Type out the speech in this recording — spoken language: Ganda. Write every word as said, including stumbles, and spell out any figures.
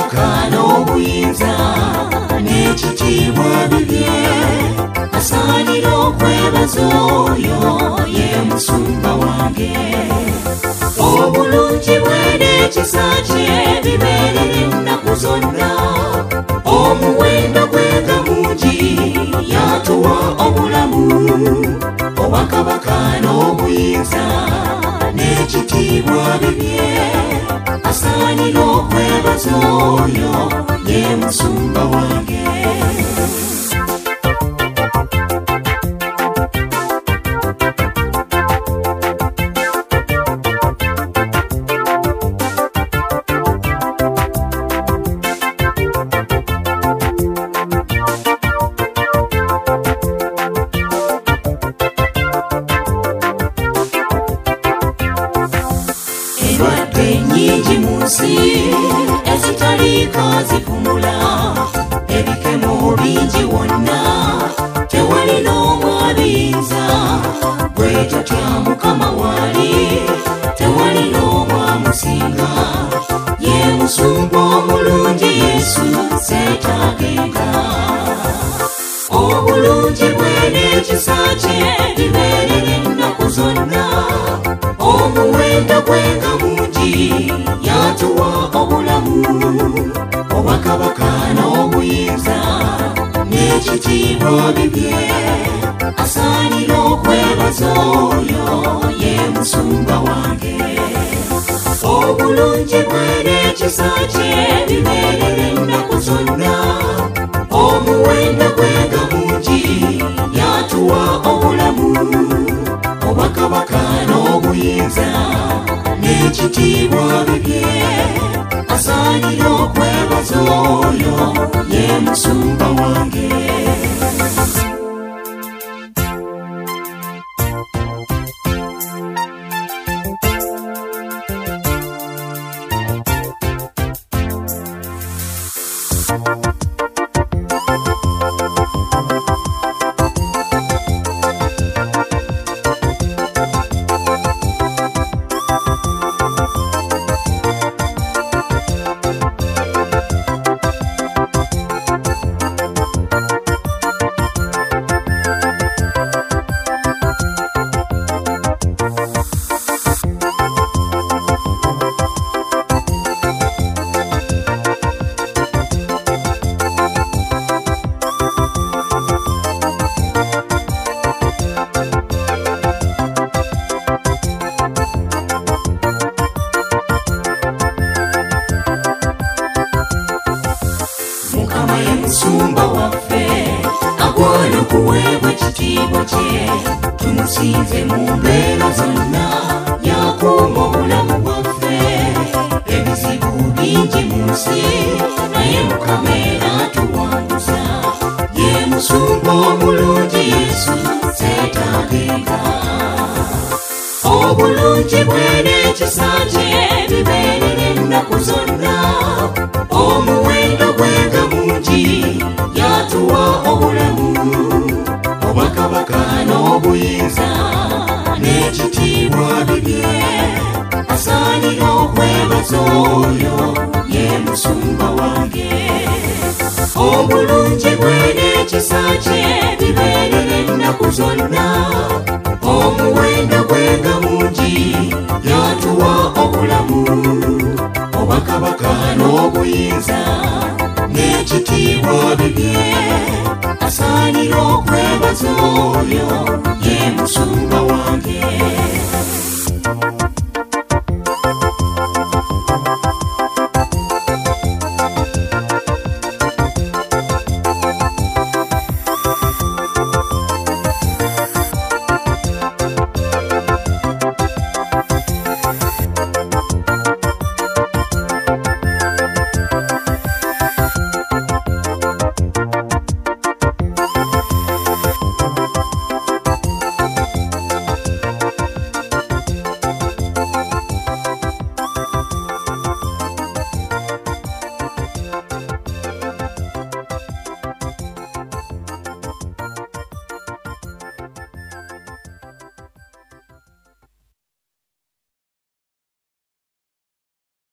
Obwakabaka n'obuyinza n'ekitiibwa bibye, asaanira okwebaza oyo ye musumba wange. Obulungi bwe n'ekisa kye bibeerera ennaku zonna, omuwendo gwe nga mungi yatuwa obulamu. Obwakabaka n'obuyinza n'ekitiibwa bibye, asaanira okwebaza oyo ye musumba wange. Endwadde nnyingi mu nsi ezitaliiko zivumula, ebikemo bingi wonna tewali n'omu abiyinza. Bwe totya Mukama waali tewali n'omu amusinga, ye musumba omulungi Yesu seetaagenga. Obulungi bwe n'ekisa kye bibeerera ennaku zonna, omuwendo gwe nga mungi yatuwa obulamu. Obwakabaka n'obuyinza n'ekitiibwa bibye, asaanira okwebaza oyo ye musumba wange. Obulungi bwe n'ekisa kye bibeerera ennaku zonna, omuwendo gwe nga mungi yatuwa obulamu. Obwakabaka n'obuyinza n'ekitiibwa bibye, asaanira okwebaza oyo ye musumba wange. Mukama ye musumba waffe, agwana okuweebwa ekitiibwa kye. Tumusinze mu mbeera zonna, yakuuma obulamu bwaffe. Ebizibu bingi mu nsi, naye Mukama era atuwanguza. Ye musumba omulungi Yesu seetaagenga. Obulungi bwe n'ekisa kye bibeerera ennaku zonna, omuwendo gwe nga mungi yatuwa obulamu. Obwakabaka n'obuyinza n'ekitiibwa bibye, asaanira okwebaza oyo ye musumba wange. Obulungi bwe n'ekisa kye bibeerera ennaku zonna, omuwendo gwe nga mungi yatuwa obulamu. Obwakabaka n'obuyinza n'ekitiibwa bibye, asaanira okwebaza oyo ye musumba wange.